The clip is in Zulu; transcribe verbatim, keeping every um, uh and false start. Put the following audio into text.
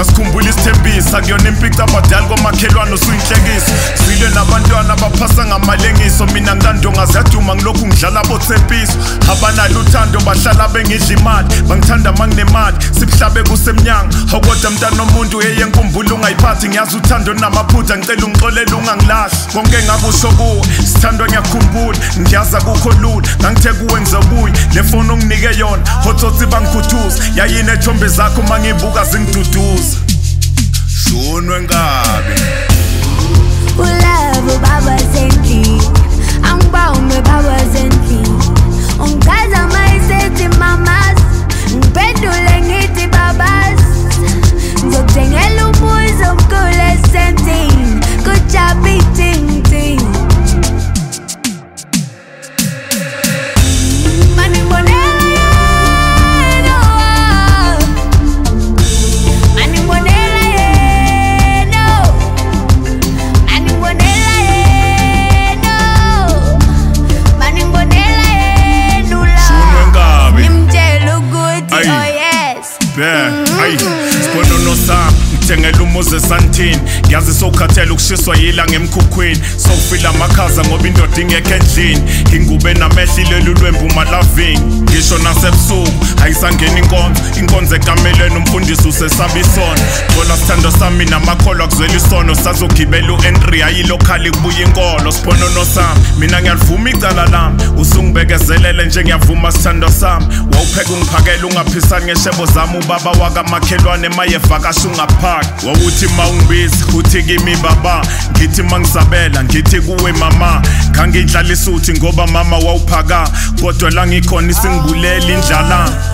Ngiyasikhumbula isithembiso akuyona impicture abadala komakhelwane usuyinhlekisa Sile nabantwana baphasa ngamalengiso mina ngitandonga ziyaduma ngilokhu ngidlala boTsepiso abanalo uthando bahlala bengidla imali bangithanda manginemali sibuhlabe kusemnyanga awukodwa mntana omuntu eyenkumbulo ungayiphathi ngiyazi uthando namaphutha ngicela ungixolele ungangilahli konke ngakusho kuwe sithandwa ngiyakhumbula ngiyaza kukho lula ngangithe kuwe ngizobuya le phone onginike yona hotsotsi bangikhuthuza yayini ethombe zakho mangibuka zingiduduza shonwe ngabe ulavo baba sendli angibawume baba sendli ungikaza mayisethi mamas ngiphendule ngithi babas ngizokutengela umuzi omkhulu esentini kujabi ting ting Hey, sibonono sami ngithengela umuzi esantini ngiyazi sokhathela ukushiswa yilanga emkhukhwini sokufila amakhaza ngoba indoda ingekho endlini ingube namehlile lulwembu malaving ngisho nasebusuku ayisangena inkonzo inkonzo ekamelweni umfundisi usesaba isono bona sithando sami namakholwa kuzwela isono sazogibela uHenry ayilokhali kubuya inkolo sibonono sami mina ngiyalivuma icala lami usungibekezelele nje ngiyavuma sithando sami wawupheka ungiphakela ungaphisani ngeshebo zami ubaba wakamakhelwane mayevakasha ungaphaka wawuthi mawungibiza uthi kimi baba ngithi mangisabela ngithi kuwe mama ngangidlala isuthi ngoba mama wawuphaka kodwa la ngikhona isingibuleli indlala